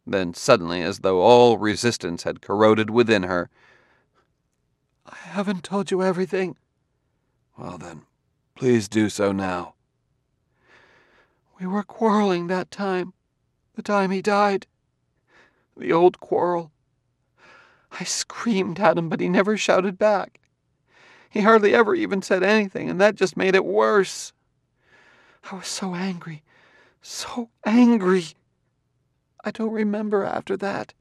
Then suddenly, as though all resistance had corroded within her, "I haven't told you everything." "Well then, please do so now." "We were quarreling that time, the time he died. The old quarrel. I screamed at him, but he never shouted back. He hardly ever even said anything, and that just made it worse. I was so angry, so angry. I don't remember after that."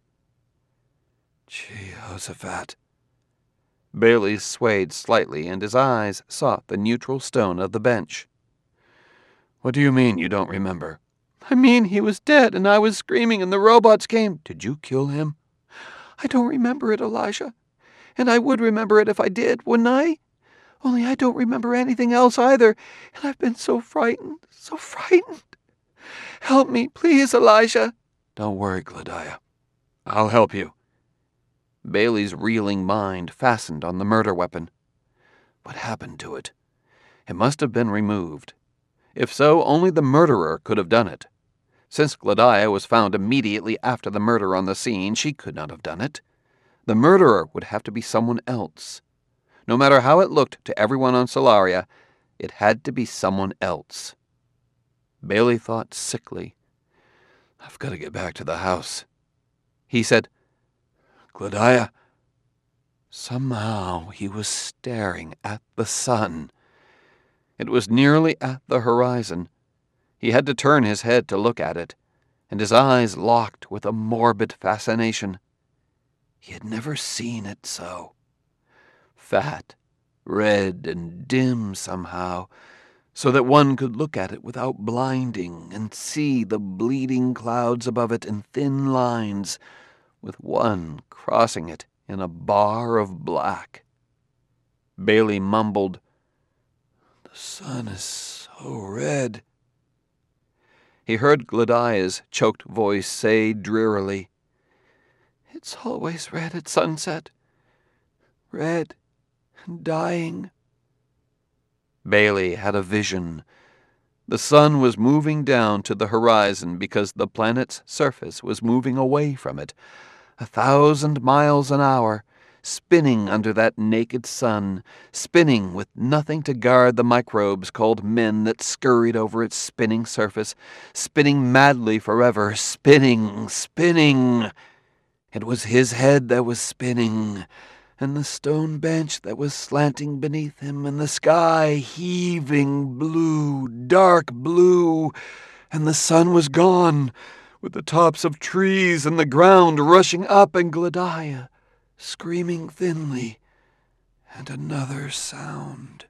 Jehoshaphat. Bailey swayed slightly, and his eyes sought the neutral stone of the bench. "What do you mean you don't remember?" "I mean he was dead, and I was screaming, and the robots came." "Did you kill him?" "I don't remember it, Elijah. And I would remember it if I did, wouldn't I? Only I don't remember anything else either, and I've been so frightened, so frightened. Help me, please, Elijah." "Don't worry, Gladiah. I'll help you." Bailey's reeling mind fastened on the murder weapon. What happened to it? It must have been removed. If so, only the murderer could have done it. Since Gladiah was found immediately after the murder on the scene, she could not have done it. The murderer would have to be someone else. No matter how it looked to everyone on Solaria, it had to be someone else. Bailey thought sickly. "I've got to get back to the house," he said. "Gladiah." Somehow he was staring at the sun. It was nearly at the horizon. He had to turn his head to look at it, and his eyes locked with a morbid fascination. He had never seen it so. Fat, red, and dim somehow, so that one could look at it without blinding and see the bleeding clouds above it in thin lines, with one crossing it in a bar of black. Bailey mumbled, "The sun is so red." He heard Gladia's choked voice say drearily, "It's always red at sunset. Red and dying." Bailey had a vision. The sun was moving down to the horizon because the planet's surface was moving away from it, 1,000 miles an hour, spinning under that naked sun, spinning with nothing to guard the microbes called men that scurried over its spinning surface, spinning madly forever, spinning, spinning. It was his head that was spinning, and the stone bench that was slanting beneath him, and the sky heaving blue, dark blue, and the sun was gone, with the tops of trees and the ground rushing up, and Gladiah screaming thinly, and another sound.